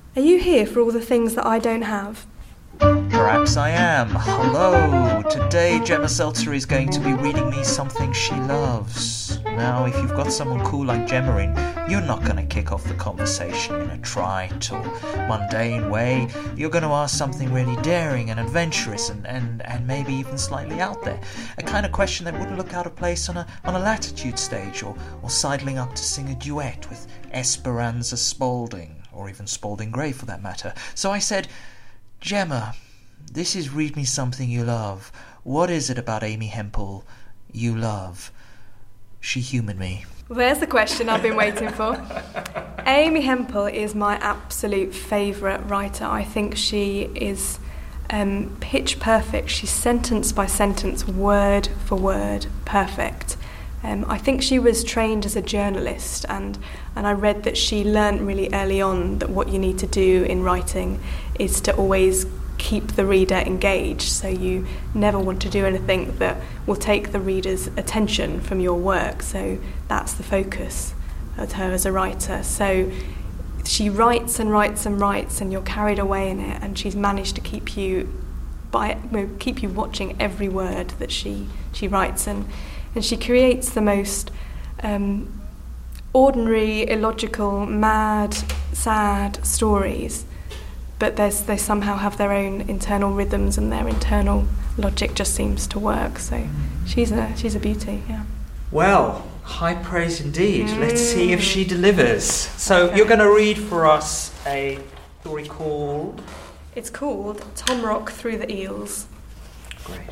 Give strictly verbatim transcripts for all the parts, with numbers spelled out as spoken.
Are you here for all the things that I don't have? Perhaps I am. Hello! Today Gemma Seltzer is going to be reading me something she loves. Now, if you've got someone cool like Gemma in, you're not going to kick off the conversation in a trite or mundane way. You're going to ask something really daring and adventurous and, and, and maybe even slightly out there. A kind of question that wouldn't look out of place on a on a Latitude stage or, or sidling up to sing a duet with Esperanza Spalding, or even Spalding Gray for that matter. So I said, Gemma, this is Read Me Something You Love. What is it about Amy Hempel you love? She humoured me. There's the question I've been waiting for. Amy Hempel is my absolute favourite writer. I think she is um, pitch perfect. She's sentence by sentence, word for word, perfect. Um, I think she was trained as a journalist, and, and I read that she learnt really early on that what you need to do in writing is to always keep the reader engaged, so you never want to do anything that will take the reader's attention from your work. So that's the focus of her as a writer. So she writes and writes and writes, and you're carried away in it, and she's managed to keep you by keep you watching every word that she she writes, and and she creates the most um, ordinary, illogical, mad, sad stories, but there's, they somehow have their own internal rhythms, and their internal logic just seems to work. So she's a she's a beauty, yeah. Well, high praise indeed. Mm. Let's see if she delivers. So okay. You're going to read for us a story called... It's called Tom Rock Through the Eels. Great.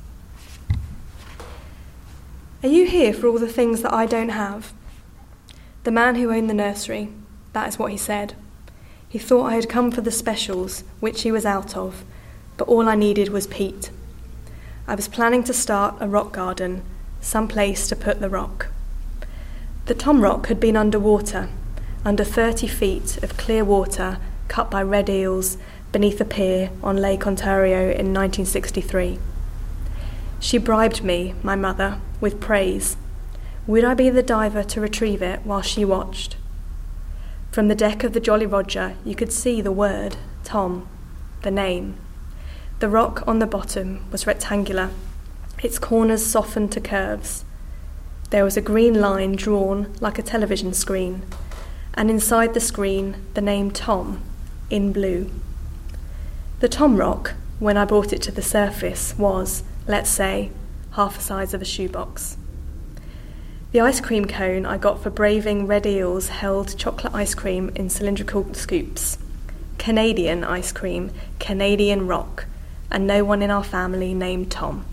Are you here for all the things that I don't have? The man who owned the nursery, that is what he said. He thought I had come for the specials, which he was out of, but all I needed was peat. I was planning to start a rock garden, some place to put the rock. The Tom Rock had been underwater, under thirty feet of clear water cut by red eels beneath a pier on Lake Ontario in nineteen sixty-three. She bribed me, my mother, with praise. Would I be the diver to retrieve it while she watched? From the deck of the Jolly Roger you could see the word, Tom, the name. The rock on the bottom was rectangular, its corners softened to curves. There was a green line drawn like a television screen, and inside the screen the name Tom, in blue. The Tom Rock, when I brought it to the surface, was, let's say, half the size of a shoebox. The ice cream cone I got for braving red eels held chocolate ice cream in cylindrical scoops. Canadian ice cream, Canadian rock, and no one in our family named Tom.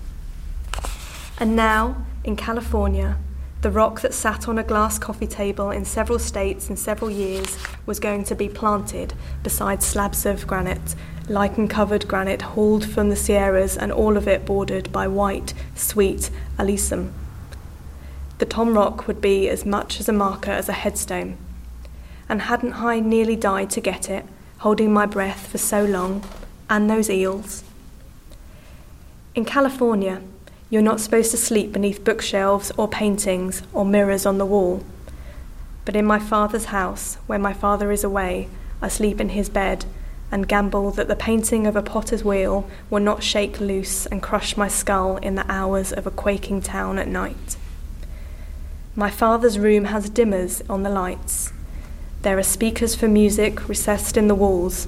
And now, in California, the rock that sat on a glass coffee table in several states in several years was going to be planted beside slabs of granite, lichen-covered granite hauled from the Sierras, and all of it bordered by white, sweet alyssum. The Tom Rock would be as much as a marker as a headstone. And hadn't I nearly died to get it, holding my breath for so long, and those eels? In California, you're not supposed to sleep beneath bookshelves or paintings or mirrors on the wall. But in my father's house, where my father is away, I sleep in his bed and gamble that the painting of a potter's wheel will not shake loose and crush my skull in the hours of a quaking town at night. My father's room has dimmers on the lights. There are speakers for music recessed in the walls.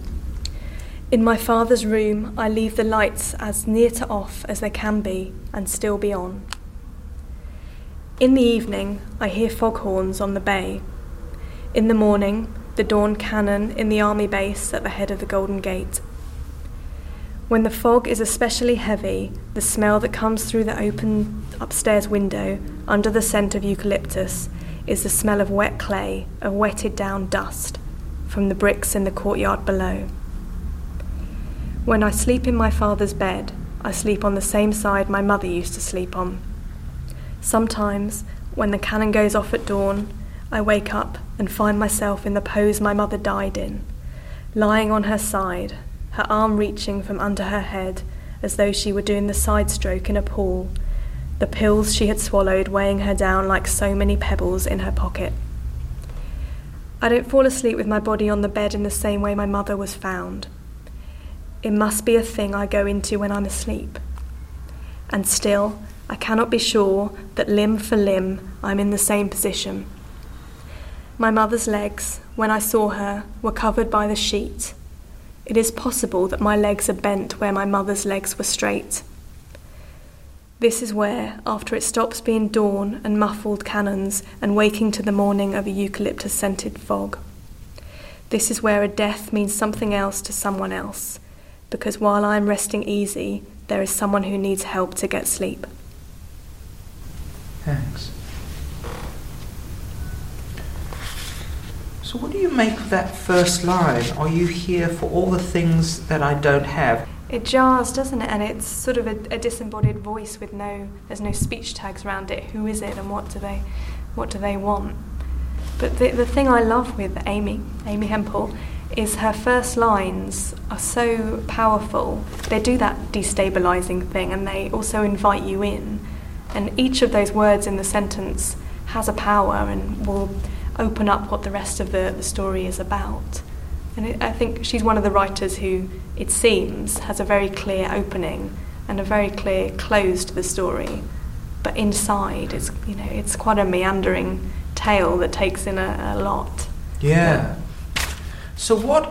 In my father's room, I leave the lights as near to off as they can be and still be on. In the evening, I hear foghorns on the bay. In the morning, the dawn cannon in the army base at the head of the Golden Gate. When the fog is especially heavy, the smell that comes through the open upstairs window, under the scent of eucalyptus, is the smell of wet clay, of wetted down dust, from the bricks in the courtyard below. When I sleep in my father's bed, I sleep on the same side my mother used to sleep on. Sometimes, when the cannon goes off at dawn, I wake up and find myself in the pose my mother died in, lying on her side, her arm reaching from under her head as though she were doing the side stroke in a pool, the pills she had swallowed weighing her down like so many pebbles in her pocket. I don't fall asleep with my body on the bed in the same way my mother was found. It must be a thing I go into when I'm asleep. And still, I cannot be sure that limb for limb I'm in the same position. My mother's legs, when I saw her, were covered by the sheet. It is possible that my legs are bent where my mother's legs were straight. This is where, after it stops being dawn and muffled cannons and waking to the morning of a eucalyptus-scented fog. This is where a death means something else to someone else, because while I am resting easy, there is someone who needs help to get sleep. Thanks. So what do you make of that first line? Are you here for all the things that I don't have? It jars, doesn't it? And it's sort of a, a disembodied voice with no, there's no speech tags around it. Who is it and what do they, what do they want? But the, the thing I love with Amy, Amy Hempel, is her first lines are so powerful. They do that destabilising thing and they also invite you in. And each of those words in the sentence has a power and will open up what the rest of the, the story is about. And it, I think she's one of the writers who, it seems, has a very clear opening and a very clear close to the story. But inside, it's, you know, it's quite a meandering tale that takes in a, a lot. Yeah. So what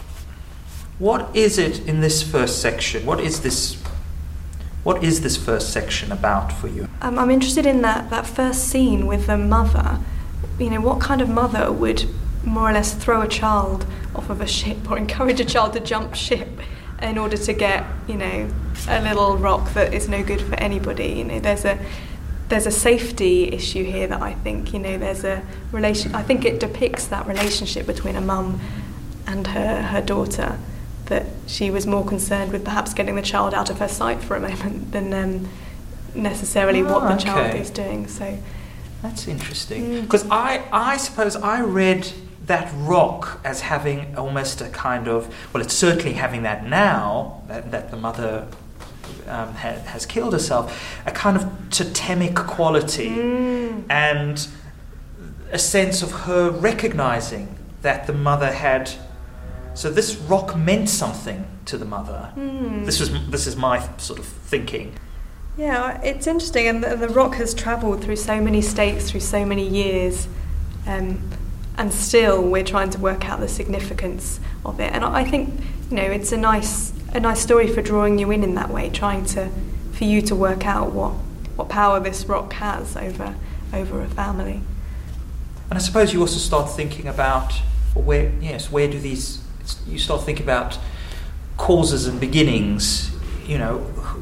what is it in this first section? What is this what is this first section about for you? Um, I'm interested in that, that first scene with the mother. You know, what kind of mother would more or less throw a child off of a ship or encourage a child to jump ship in order to get, you know, a little rock that is no good for anybody? You know, there's a there's a safety issue here that I think, you know, there's a relation. I think it depicts that relationship between a mum and her, her daughter, that she was more concerned with perhaps getting the child out of her sight for a moment than um, necessarily oh, what the okay. child is doing. So that's interesting, because mm. I, I suppose I read that rock as having almost a kind of, well, it's certainly having that now, that, that the mother um, ha, has killed herself, a kind of totemic quality mm. and a sense of her recognising that the mother had. So this rock meant something to the mother. Mm. This was this is my sort of thinking. Yeah, it's interesting, and the, the rock has travelled through so many states, through so many years, um, and still we're trying to work out the significance of it. And I think, you know, it's a nice a nice story for drawing you in in that way, trying to for you to work out what what power this rock has over over a family. And I suppose you also start thinking about where yes, where do these you start thinking about causes and beginnings. You know,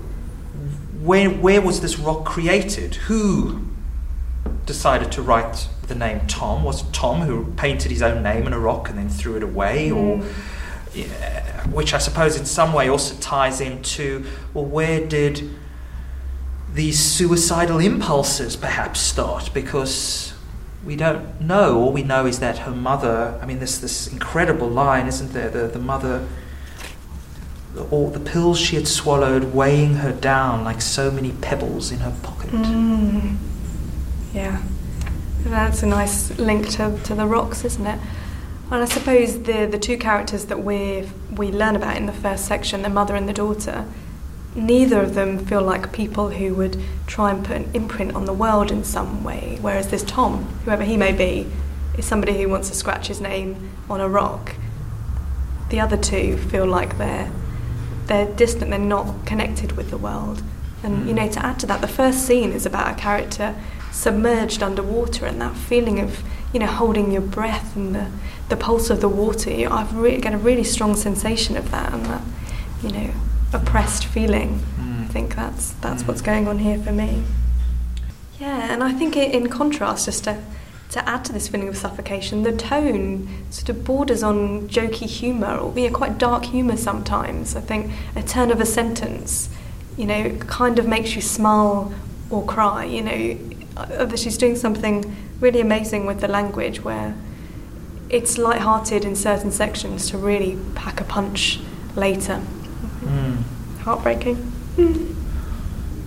where where was this rock created? Who decided to write the name Tom? Was it Tom who painted his own name in a rock and then threw it away? Mm. Or yeah, which I suppose in some way also ties into, well, where did these suicidal impulses perhaps start? Because we don't know. All we know is that her mother, I mean, there's this incredible line, isn't there? The, the mother, the, all the pills she had swallowed weighing her down like so many pebbles in her pocket. Mm. Yeah. That's a nice link to, to the rocks, isn't it? And I suppose the the two characters that we we learn about in the first section, the mother and the daughter, neither of them feel like people who would try and put an imprint on the world in some way, whereas this Tom, whoever he may be, is somebody who wants to scratch his name on a rock. The other two feel like they're they're distant, they're not connected with the world. And, you know, to add to that, the first scene is about a character submerged underwater, and that feeling of, you know, holding your breath and the, the pulse of the water. You know, I've re- got a really strong sensation of that, and that, you know, oppressed feeling. Mm. I think that's that's mm. what's going on here for me. Yeah, and I think it, in contrast, just to to add to this feeling of suffocation, the tone sort of borders on jokey humour, or you know, quite dark humour sometimes. I think a turn of a sentence, you know, kind of makes you smile or cry. You know, she's doing something really amazing with the language, where it's light-hearted in certain sections to really pack a punch later. Mm. Heartbreaking. Mm.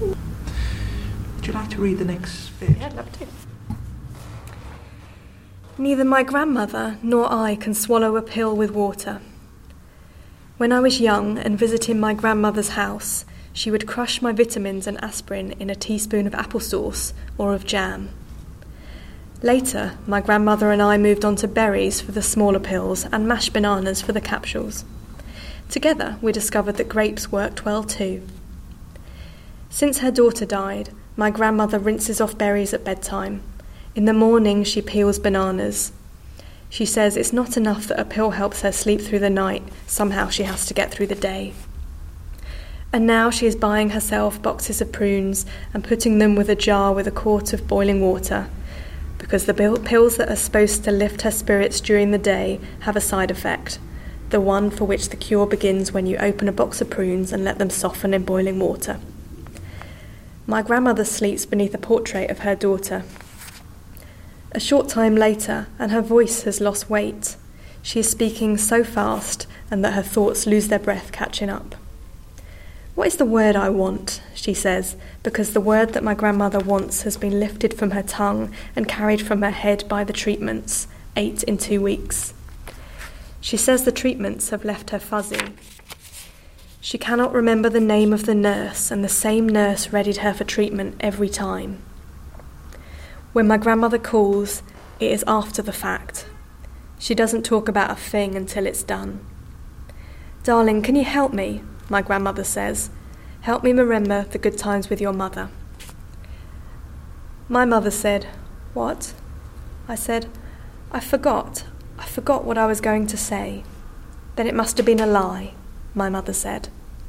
Would you like to read the next bit? Yeah, I'd love to. Neither my grandmother nor I can swallow a pill with water. When I was young and visiting my grandmother's house, she would crush my vitamins and aspirin in a teaspoon of applesauce or of jam. Later, my grandmother and I moved on to berries for the smaller pills and mashed bananas for the capsules. Together, we discovered that grapes worked well too. Since her daughter died, my grandmother rinses off berries at bedtime. In the morning, she peels bananas. She says it's not enough that a pill helps her sleep through the night, somehow she has to get through the day. And now she is buying herself boxes of prunes and putting them with a jar with a quart of boiling water, because the pills that are supposed to lift her spirits during the day have a side effect, the one for which the cure begins when you open a box of prunes and let them soften in boiling water. My grandmother sleeps beneath a portrait of her daughter. A short time later, and her voice has lost weight. She is speaking so fast and that her thoughts lose their breath catching up. "What is the word I want?" she says, because the word that my grandmother wants has been lifted from her tongue and carried from her head by the treatments, eight in two weeks. She says the treatments have left her fuzzy. She cannot remember the name of the nurse, and the same nurse readied her for treatment every time. When my grandmother calls, it is after the fact. She doesn't talk about a thing until it's done. "Darling, can you help me?" my grandmother says. "Help me remember the good times with your mother." My mother said, "What?" I said, "I forgot. I forgot what I was going to say." "Then it must have been a lie," my mother said.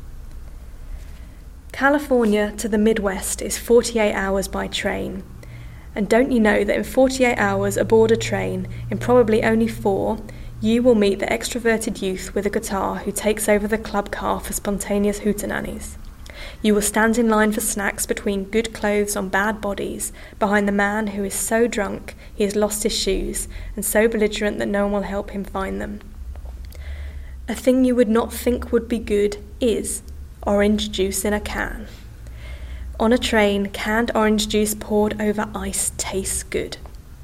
California to the Midwest is forty-eight hours by train. And don't you know that in forty-eight hours aboard a train, in probably only four, you will meet the extroverted youth with a guitar who takes over the club car for spontaneous hootenannies. You will stand in line for snacks between good clothes on bad bodies, behind the man who is so drunk he has lost his shoes, and so belligerent that no one will help him find them. A thing you would not think would be good is orange juice in a can. On a train, canned orange juice poured over ice tastes good.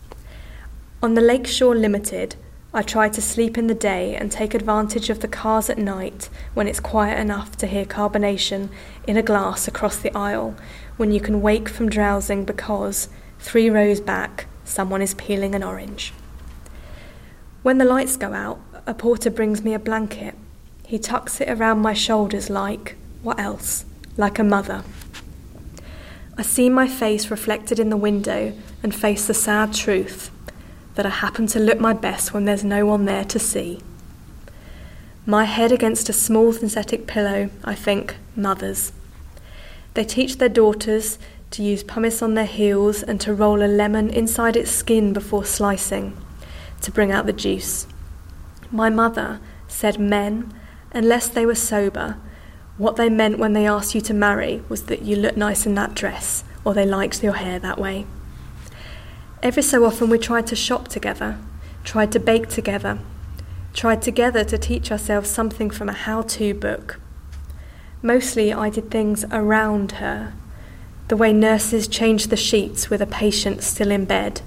On the Lakeshore Limited, I try to sleep in the day and take advantage of the cars at night when it's quiet enough to hear carbonation in a glass across the aisle, when you can wake from drowsing because, three rows back, someone is peeling an orange. When the lights go out, a porter brings me a blanket. He tucks it around my shoulders like, what else? Like a mother. I see my face reflected in the window and face the sad truth that I happen to look my best when there's no one there to see. My head against a small synthetic pillow, I think, mothers. They teach their daughters to use pumice on their heels and to roll a lemon inside its skin before slicing, to bring out the juice. My mother said men, unless they were sober, what they meant when they asked you to marry was that you looked nice in that dress, or they liked your hair that way. Every so often we tried to shop together, tried to bake together, tried together to teach ourselves something from a how-to book. Mostly I did things around her, the way nurses change the sheets with a patient still in bed.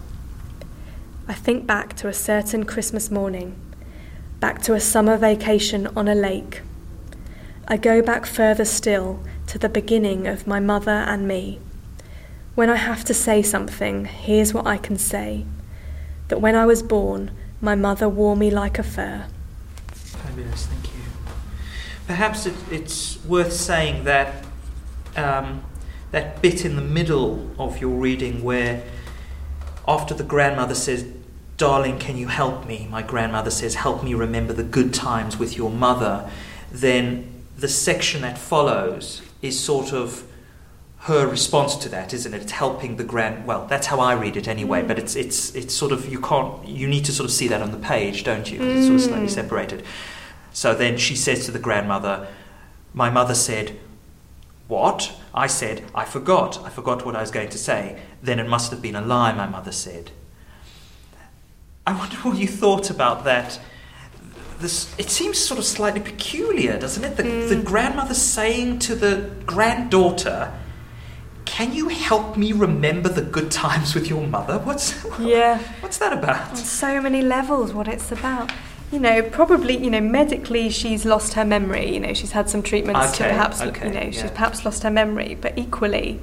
I think back to a certain Christmas morning, back to a summer vacation on a lake. I go back further still to the beginning of my mother and me. When I have to say something, here's what I can say. That when I was born, my mother wore me like a fur. Fabulous, thank you. Perhaps it, it's worth saying that um, that bit in the middle of your reading where after the grandmother says, "Darling, can you help me?" My grandmother says, "Help me remember the good times with your mother." Then the section that follows is sort of her response to that, isn't it? It's helping the grand. Well, that's how I read it anyway. Mm. But it's it's it's sort of you can't. You need to sort of see that on the page, don't you? Because it's sort of slightly separated. So then she says to the grandmother, "My mother said, what?" I said, "I forgot. I forgot what I was going to say." "Then it must have been a lie," my mother said. I wonder what you thought about that. This, it seems sort of slightly peculiar, doesn't it? The, mm. the grandmother saying to the granddaughter, can you help me remember the good times with your mother? What's Yeah. What's that about? On so many levels, what it's about. You know, probably, you know, medically she's lost her memory. You know, she's had some treatments to Okay, perhaps, okay, you know, she's yeah. perhaps lost her memory. But equally,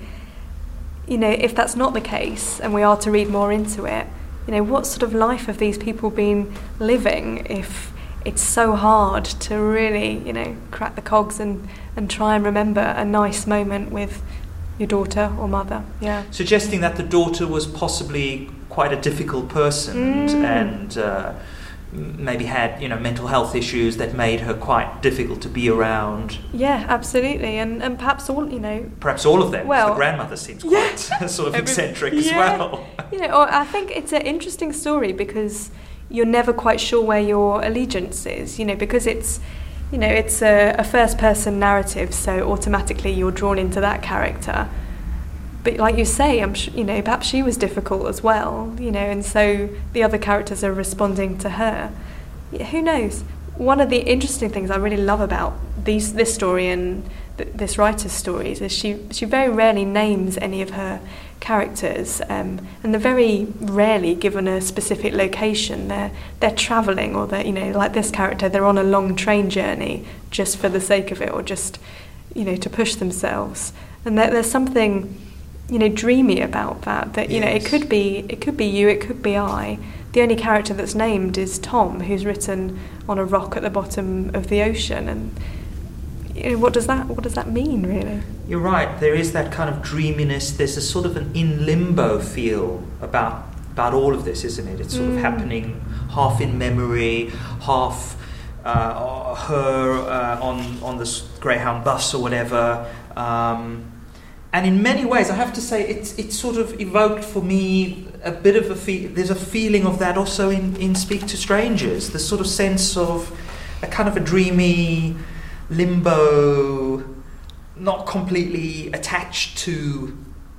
you know, if that's not the case and we are to read more into it, you know, what sort of life have these people been living if it's so hard to really, you know, crack the cogs and, and try and remember a nice moment with your daughter or mother? Yeah. Suggesting that the daughter was possibly quite a difficult person Mm. and uh, maybe had, you know, mental health issues that made her quite difficult to be around. Yeah, absolutely. And and perhaps all, you know, Perhaps all of them. 'cause Well, the grandmother seems yeah. quite sort of Every- eccentric as yeah. well. You know, or I think it's an interesting story because you're never quite sure where your allegiance is, you know, because it's, you know, it's a, a first-person narrative, so automatically you're drawn into that character. But like you say, I'm sh- you know, perhaps she was difficult as well, you know, and so the other characters are responding to her. Yeah, who knows? One of the interesting things I really love about these this story and th- this writer's stories is she she very rarely names any of her characters, um, and they're very rarely given a specific location. They're they're travelling, or they're, you know, like this character, they're on a long train journey just for the sake of it, or just, you know, to push themselves. And there, there's something, you know, dreamy about that. That, you know, it Yes. could be it could be you, it could be I. The only character that's named is Tom, who's written on a rock at the bottom of the ocean. And you know, what does that what does that mean, really? You're right. There is that kind of dreaminess. There's a sort of an in limbo feel about about all of this, isn't it? It's sort Mm. of happening half in memory, half uh, her uh, on on this Greyhound bus or whatever. Um, and in many ways, I have to say, it's it's sort of evoked for me a bit of a fe- there's a feeling of that also in, in Speak to Strangers. The sort of sense of a kind of a dreamy limbo, not completely attached to,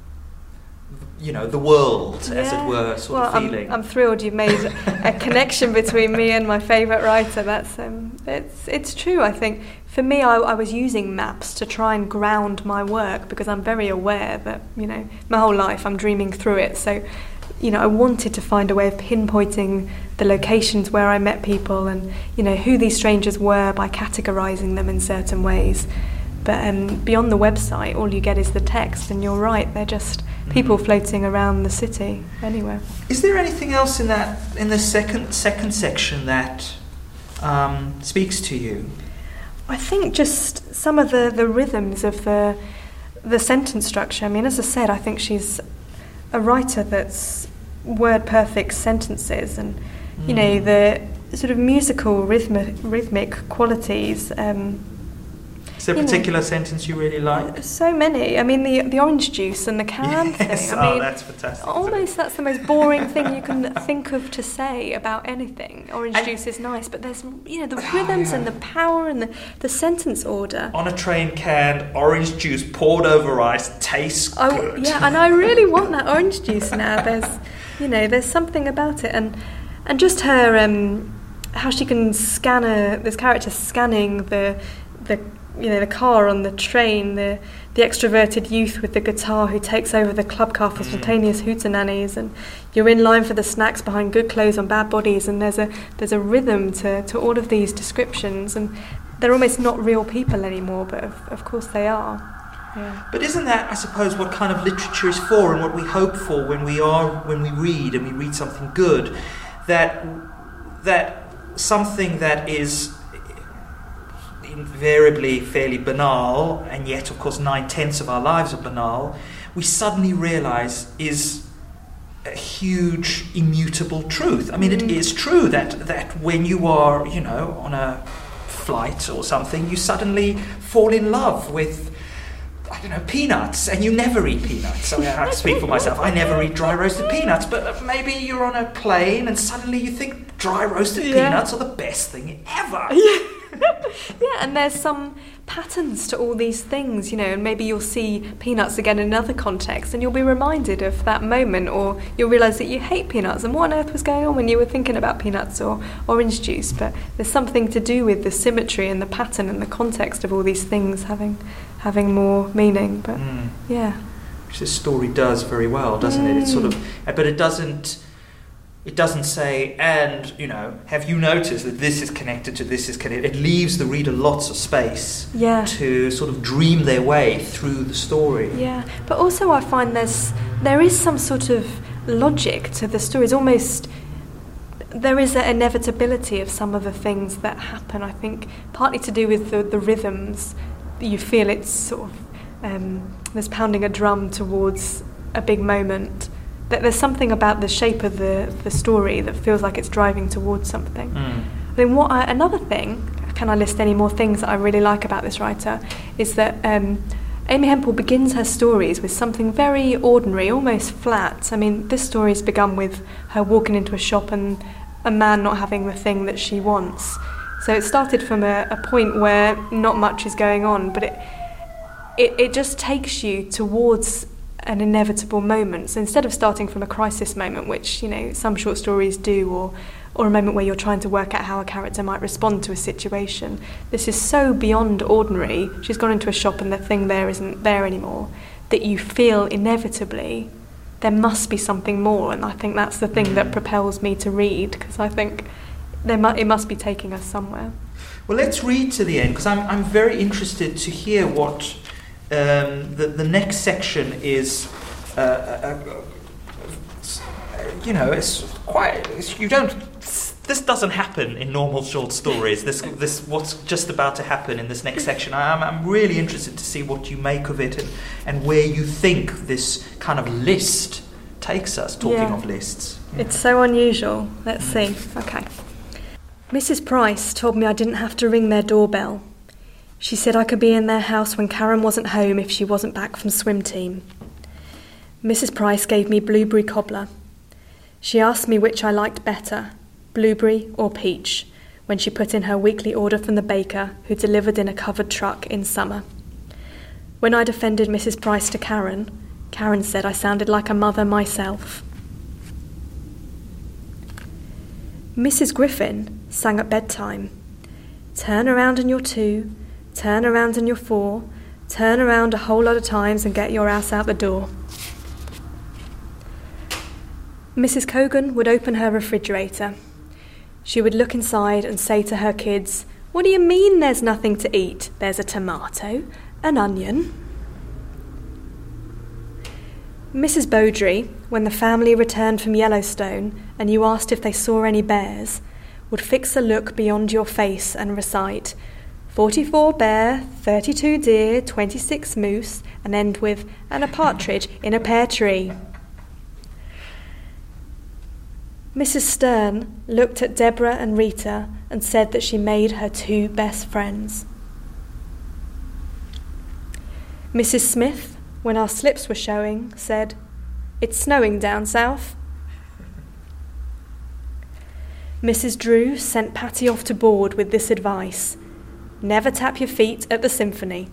you know, the world, as it Yeah. were, sort well, of feeling. I'm, I'm thrilled you've made a connection between me and my favourite writer. That's um, it's it's true. I think for me, I, I was using maps to try and ground my work because I'm very aware that, you know, my whole life I'm dreaming through it. So, you know, I wanted to find a way of pinpointing the locations where I met people and, you know, who these strangers were by categorising them in certain ways. But um, beyond the website, all you get is the text, and you're right, they're just people Mhm. floating around the city anywhere. Is there anything else in that in the second second section that um, speaks to you? I think just some of the, the rhythms of the the sentence structure. I mean, as I said, I think she's a writer that's word perfect sentences, and you know, Mm. the sort of musical rhythmic rhythmic qualities. Um, Is there a you know, particular sentence you really like? so many. I mean, the the orange juice and the can Yes, thing. I oh, mean, that's fantastic. almost that's the most boring thing you can think of to say about anything. Orange And- juice is nice, but there's, you know, the rhythms yeah. and the power and the, the sentence order. On a train can, orange juice poured over ice, tastes Oh, good. yeah, and I really want that orange juice now. There's, you know, there's something about it, and and just her, um, how she can scan a this character scanning the the you know the car on the train, the the extroverted youth with the guitar who takes over the club car for Mm. spontaneous hootenannies, and you're in line for the snacks behind good clothes on bad bodies, and there's a there's a rhythm to to all of these descriptions, and they're almost not real people anymore, but of, of course they are. Yeah. But isn't that, I suppose, what kind of literature is for, and what we hope for when we are when we read and we read something good, that that something that is invariably fairly banal, and yet, of course, nine-tenths of our lives are banal, we suddenly realise is a huge, immutable truth. I mean, it Mm. is true that, that when you are, you know, on a flight or something, you suddenly fall in love with, I don't know, peanuts, and you never eat peanuts. I mean, I speak for myself. I never eat dry roasted peanuts, but maybe you're on a plane and suddenly you think dry roasted Yeah. peanuts are the best thing ever. Yeah, and there's some patterns to all these things, you know, and maybe you'll see peanuts again in another context and you'll be reminded of that moment, or you'll realise that you hate peanuts and what on earth was going on when you were thinking about peanuts or orange juice. But there's something to do with the symmetry and the pattern and the context of all these things having having more meaning. But Mm. yeah. which this story does very well, doesn't mm. it? It's sort of, but it doesn't. It doesn't say, and, you know, have you noticed that this is connected to this is connected? It leaves the reader lots of space yeah. to sort of dream their way through the story. Yeah, but also I find there's there is some sort of logic to the stories. Almost, there is an inevitability of some of the things that happen, I think, partly to do with the, the rhythms. You feel it's sort of, um, there's pounding a drum towards a big moment. There's something about the shape of the, the story that feels like it's driving towards something. Mm. I mean, what I, another thing, can I list any more things that I really like about this writer, is that um, Amy Hempel begins her stories with something very ordinary, almost flat. I mean, this story's begun with her walking into a shop and a man not having the thing that she wants. So it started from a, a point where not much is going on, but it, it, it just takes you towards an inevitable moment. So instead of starting from a crisis moment, which, you know, some short stories do, or or a moment where you're trying to work out how a character might respond to a situation, this is so beyond ordinary. She's gone into a shop and the thing there isn't there anymore, that you feel inevitably there must be something more. And I think that's the thing that propels me to read, because I think there mu- it must be taking us somewhere. Well, let's read to the end, because I'm I'm very interested to hear what Um, the, the next section is, uh, uh, uh, you know, it's quite, it's, you don't, this doesn't happen in normal short stories, this, this what's just about to happen in this next section. I'm, I'm really interested to see what you make of it, and, and where you think this kind of list takes us, talking yeah. of lists. It's so unusual. Let's see. Okay. Missus Price told me I didn't have to ring their doorbell. She said I could be in their house when Karen wasn't home if she wasn't back from swim team. Missus Price gave me blueberry cobbler. She asked me which I liked better, blueberry or peach, when she put in her weekly order from the baker who delivered in a covered truck in summer. When I defended Missus Price to Karen, Karen said I sounded like a mother myself. Missus Griffin sang at bedtime. Turn around in your two, turn around in your four, turn around a whole lot of times and get your ass out the door. Missus Cogan would open her refrigerator. She would look inside and say to her kids, "What do you mean there's nothing to eat? There's a tomato, an onion." Missus Beaudry, when the family returned from Yellowstone and you asked if they saw any bears, would fix a look beyond your face and recite, forty-four bear, thirty-two deer, twenty-six moose, and end with, and a partridge in a pear tree. Missus Stern looked at Deborah and Rita and said that she made her two best friends. Missus Smith, when our slips were showing, said, "It's snowing down south." Missus Drew sent Patty off to board with this advice: never tap your feet at the symphony.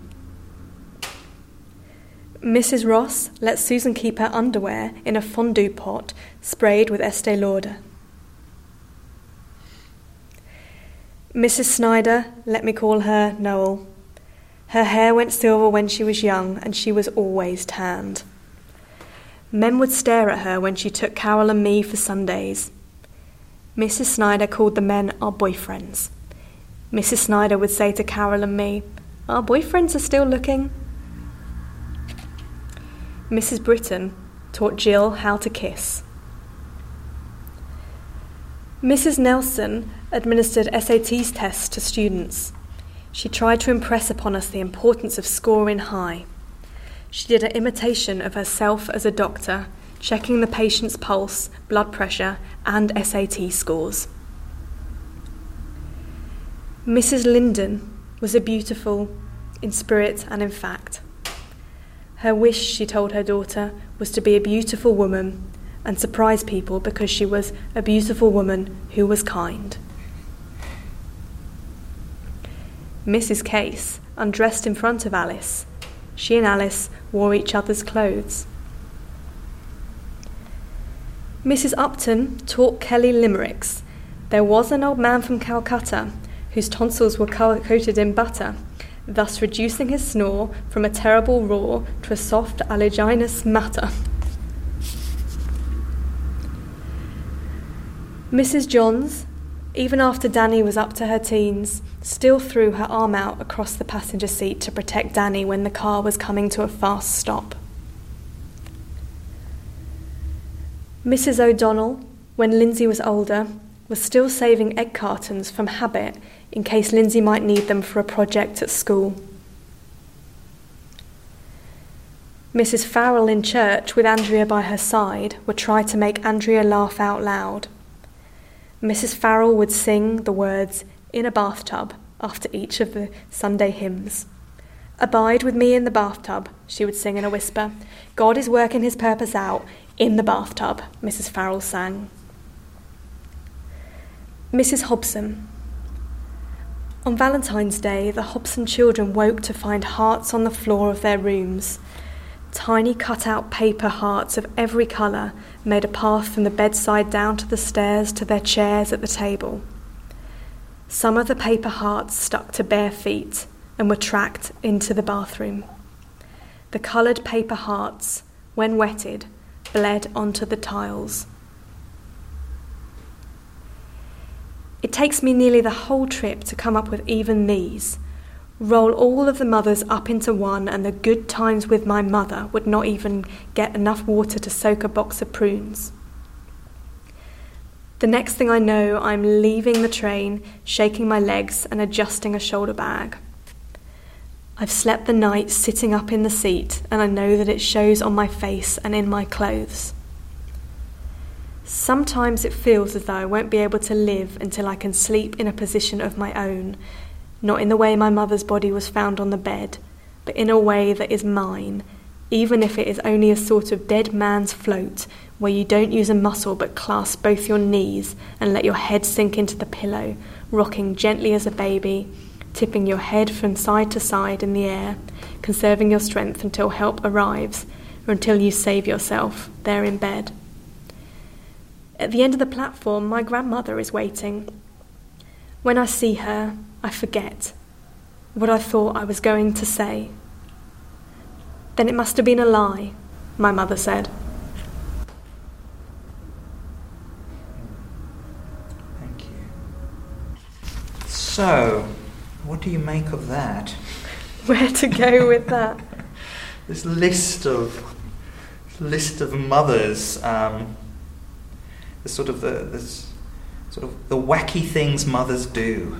Missus Ross let Susan keep her underwear in a fondue pot sprayed with Estee Lauder. Missus Snyder let me call her Noel. Her hair went silver when she was young, and she was always tanned. Men would stare at her when she took Carol and me for Sundays. Missus Snyder called the men our boyfriends. Missus Snyder would say to Carol and me, "Our boyfriends are still looking." Missus Britton taught Jill how to kiss. Missus Nelson administered S A T tests to students. She tried to impress upon us the importance of scoring high. She did an imitation of herself as a doctor, checking the patient's pulse, blood pressure, and S A T scores. Missus Linden was a beautiful in spirit and in fact. Her wish, she told her daughter, was to be a beautiful woman and surprise people because she was a beautiful woman who was kind. Missus Case undressed in front of Alice. She and Alice wore each other's clothes. Missus Upton taught Kelly limericks. There was an old man from Calcutta whose tonsils were coated in butter. thus reducing his snore from a terrible roar to a soft allerginous matter. Missus Johns, even after Danny was up to her teens, still threw her arm out across the passenger seat to protect Danny when the car was coming to a fast stop. Missus O'Donnell, when Lindsay was older, was still saving egg cartons from habit in case Lindsay might need them for a project at school. Missus Farrell in church, with Andrea by her side, would try to make Andrea laugh out loud. Missus Farrell would sing the words "in a bathtub" after each of the Sunday hymns. "Abide with me in the bathtub," she would sing in a whisper. "God is working his purpose out in the bathtub," Missus Farrell sang. Missus Hobson. On Valentine's Day, the Hobson children woke to find hearts on the floor of their rooms. Tiny cut-out paper hearts of every colour made a path from the bedside down to the stairs to their chairs at the table. Some of the paper hearts stuck to bare feet and were tracked into the bathroom. The coloured paper hearts, when wetted, bled onto the tiles. It takes me nearly the whole trip to come up with even these. Roll all of the mothers up into one, and the good times with my mother would not even get enough water to soak a box of prunes. The next thing I know, I'm leaving the train, shaking my legs and adjusting a shoulder bag. I've slept the night sitting up in the seat, and I know that it shows on my face and in my clothes. Sometimes it feels as though I won't be able to live until I can sleep in a position of my own, not in the way my mother's body was found on the bed, but in a way that is mine, even if it is only a sort of dead man's float, where you don't use a muscle but clasp both your knees and let your head sink into the pillow, rocking gently as a baby, tipping your head from side to side in the air, conserving your strength until help arrives, or until you save yourself there in bed. At the end of the platform, my grandmother is waiting. When I see her, I forget what I thought I was going to say. "Then it must have been a lie," my mother said. Thank you. So, what do you make of that? Where to go with that? This list of list of mothers, um, the sort of the this sort of the wacky things mothers do.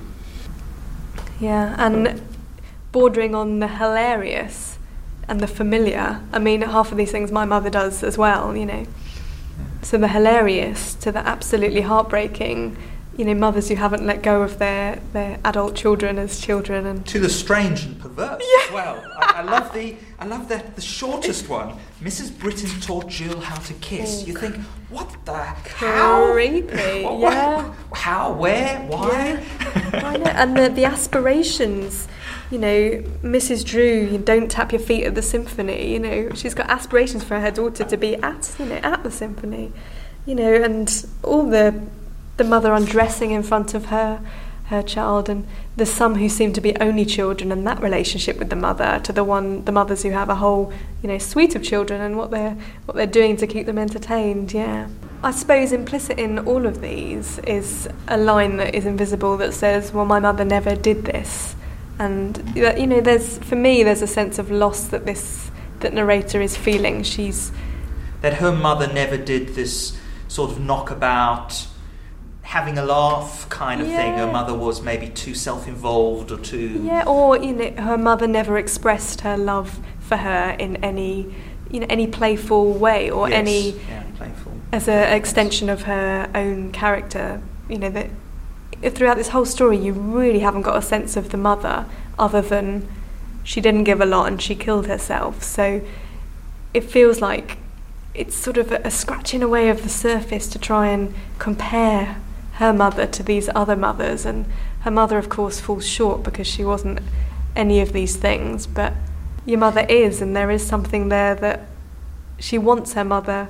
Yeah, and bordering on the hilarious and the familiar. I mean, half of these things my mother does as well, you know. So the hilarious to the absolutely heartbreaking, you know, mothers who haven't let go of their, their adult children as children, and to the strange and perverse yeah. as well. I, I love the I love that the shortest one. Missus Britton taught Jill how to kiss. Oh, you think, what the how? Creepy, what, yeah. What, how? Where? Why? Yeah. I know. And the the aspirations. You know, Missus Drew, you don't tap your feet at the symphony. You know, she's got aspirations for her daughter to be at, you know, at the symphony. You know, and all the the mother undressing in front of her her child, and there's some who seem to be only children, and that relationship with the mother, to the one the mothers who have a whole, you know, suite of children, and what they're what they're doing to keep them entertained. Yeah, I suppose implicit in all of these is a line that is invisible that says, "Well, my mother never did this." And you know, there's for me, there's a sense of loss that this that narrator is feeling. She's that her mother never did this sort of knockabout, having a laugh kind of yeah. thing. Her mother was maybe too self-involved or too yeah, or you know, her mother never expressed her love for her in any you know any playful way, or yes. any yeah, playful as an extension of her own character. You know that. Throughout this whole story, you really haven't got a sense of the mother, other than she didn't give a lot and she killed herself. So it feels like it's sort of a, a scratching away of the surface to try and compare her mother to these other mothers. And her mother, of course, falls short because she wasn't any of these things. But your mother is, and there is something there that she wants her mother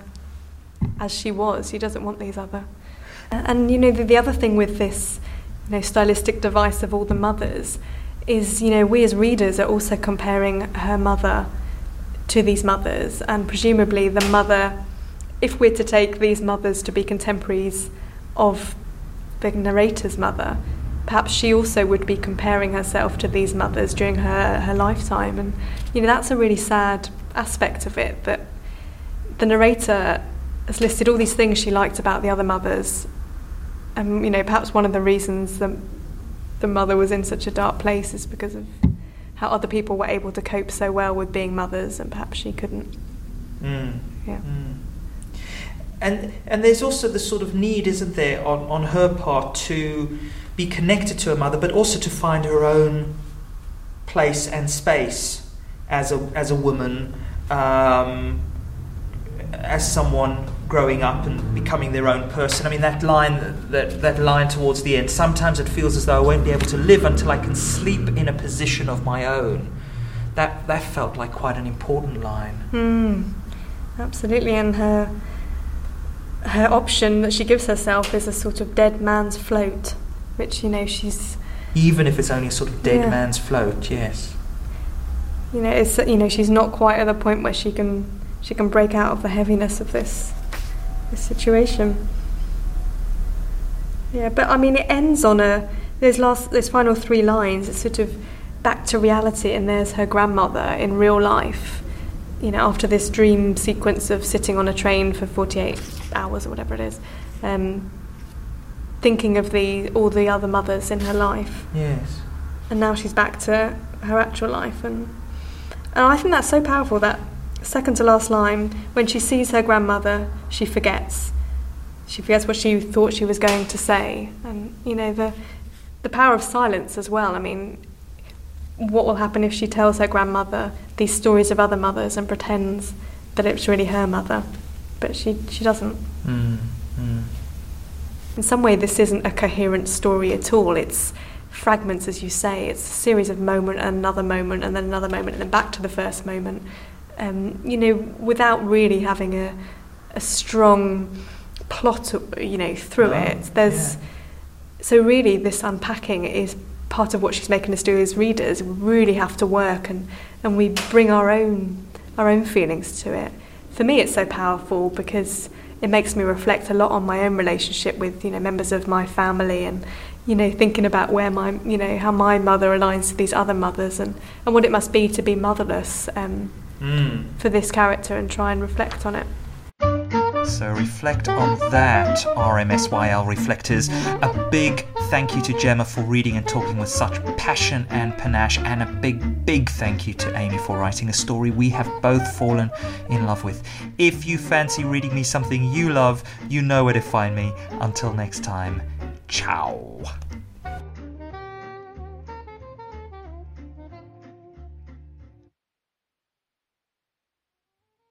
as she was. She doesn't want these other. And, you know, the, the other thing with this, you know, stylistic device of all the mothers is, you know, we as readers are also comparing her mother to these mothers, and presumably the mother, if we're to take these mothers to be contemporaries of the narrator's mother, perhaps she also would be comparing herself to these mothers during her, her lifetime. And, you know, that's a really sad aspect of it, that the narrator has listed all these things she liked about the other mothers. And, you know, perhaps one of the reasons that the mother was in such a dark place is because of how other people were able to cope so well with being mothers, and perhaps she couldn't. Mm. Yeah. Mm. And and there's also the sort of need, isn't there, on, on her part to be connected to her mother, but also to find her own place and space as a as a woman, um, as someone growing up and becoming their own person. I mean, that line that that line towards the end. Sometimes it feels as though I won't be able to live until I can sleep in a position of my own. That that felt like quite an important line. Mm, absolutely, and her her option that she gives herself is a sort of dead man's float, which, you know, she's... Even if it's only a sort of dead yeah. man's float, yes. You know, it's, you know, she's not quite at the point where she can she can break out of the heaviness of this this situation. Yeah, but I mean, it ends on a... Those last, those final three lines, it's sort of back to reality, and there's her grandmother in real life, you know, after this dream sequence of sitting on a train for forty-eight hours or whatever it is, um, thinking of the all the other mothers in her life. Yes. And now she's back to her actual life. And, and I think that's so powerful, that second to last line, when she sees her grandmother, she forgets. She forgets what she thought she was going to say. And, you know, the the power of silence as well. I mean, what will happen if she tells her grandmother these stories of other mothers and pretends that it's really her mother? But she, she doesn't. Mm, mm. In some way, this isn't a coherent story at all. It's fragments, as you say. It's a series of moment and another moment and then another moment and then back to the first moment. Um, you know, without really having a a strong plot, you know, through No, it. There's yeah. So really, this unpacking is part of what she's making us do as readers. We really have to work, and, and we bring our own our own feelings to it. For me, it's so powerful because it makes me reflect a lot on my own relationship with, you know, members of my family, and, you know, thinking about where my, you know, how my mother aligns to these other mothers, and, and what it must be to be motherless um, Mm. for this character, and try and reflect on it. So reflect on that, R M S Y L reflectors. A big thank you to Gemma for reading and talking with such passion and panache, and a big, big thank you to Amy for writing a story we have both fallen in love with. If you fancy reading me something you love, you know where to find me. Until next time, ciao.